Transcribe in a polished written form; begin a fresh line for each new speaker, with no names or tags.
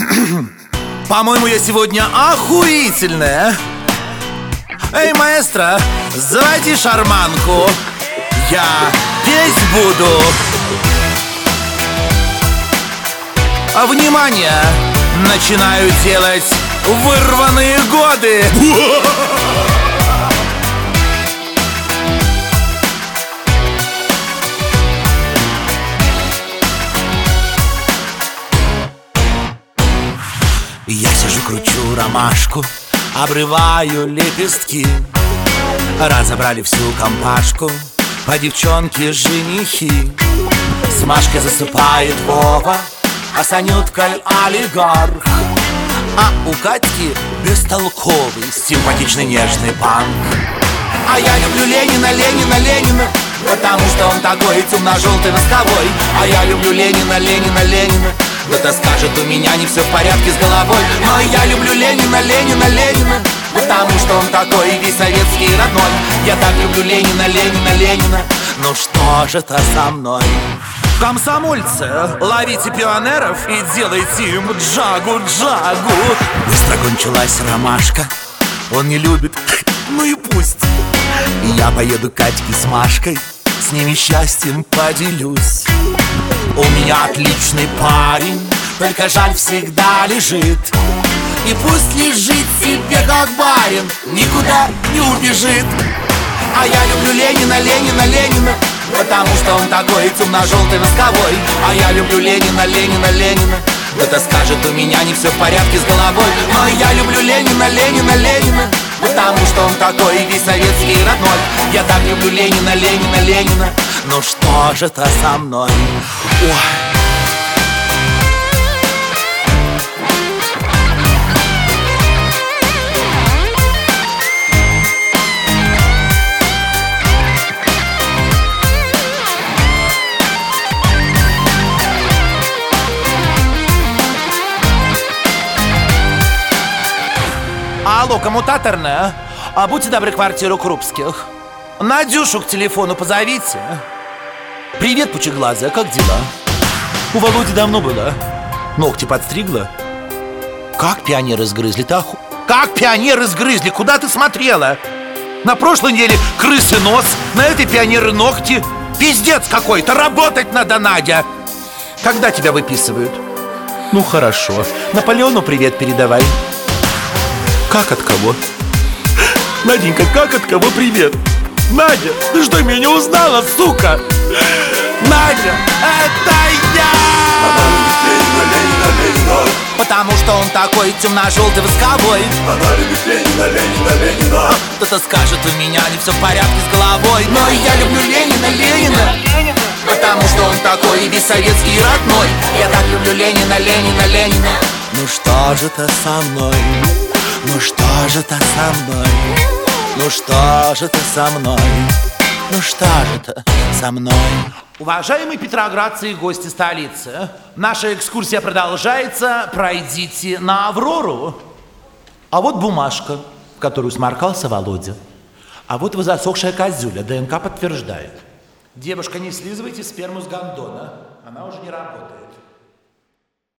По-моему, я сегодня охуительная. Эй, маэстро, заводи шарманку. Я петь буду. Внимание! Начинаю делать вырванные годы. Я сижу, кручу ромашку, обрываю лепестки. Разобрали всю компашку, по девчонке женихи. С Машкой засыпает Вова, а с Анюткой олигарх. А у Катьки бестолковый, симпатичный, нежный панк. А я люблю Ленина, Ленина, Ленина, потому что он такой темно-желтый, восковой. А я люблю Ленина, Ленина, Ленина, кто-то скажет, у меня не все в порядке с головой. Но я люблю Ленина, Ленина, Ленина, потому что он такой весь советский родной. Я так люблю Ленина, Ленина, Ленина, ну что же это со мной? Комсомольцы, ловите пионеров и делайте им джагу-джагу. Быстро кончилась ромашка, он не любит, ну и пусть. Я поеду к Катьке с Машкой, с ними счастьем поделюсь. У меня отличный парень, только жаль всегда лежит. И пусть лежит себе как барин, никуда не убежит. А я люблю Ленина, Ленина, Ленина, потому что он такой темно-желтый, восковой. А я люблю Ленина, Ленина, Ленина, кто-то скажет, у меня не все в порядке с головой. Но я люблю Ленина, Ленина, Ленина, потому что он такой весь советский родной. Я так люблю Ленина, Ленина, Ленина, ну что же это со мной? Ой. Алло, коммутаторная, будьте добры, квартиру Крупских. Надюшу к телефону позовите. Привет, пучеглазая, как дела? У Володи давно было. Ногти подстригла? Как пионеры сгрызли-то? Как пионеры сгрызли? Куда ты смотрела? На прошлой неделе крысы нос, на этой пионеры ногти. Пиздец какой-то, работать надо, Надя. Когда тебя выписывают? Ну хорошо, Наполеону привет передавай. Как от кого? Наденька, как от кого привет? Надя, ты что, меня не узнала, сука? Надя, это я!
Ленина, Ленина, Ленина,
потому что он такой темно-желтый, восковой.
она любит Ленина, Ленина, Ленина.
Кто-то скажет, у меня не все в порядке с головой. Но я люблю Ленина, Ленина, потому что он такой весь советский родной. Я так люблю Ленина, Ленина, Ленина. Ну что же это со мной? Ну что же это со мной? Ну что же это со мной? Ну что же это со мной? Уважаемые петроградцы и гости столицы, наша экскурсия продолжается. Пройдите на Аврору. А вот бумажка, в которую сморкался Володя. А вот его засохшая козюля, ДНК подтверждает. Девушка, не слизывайте сперму с гондона, она уже не работает.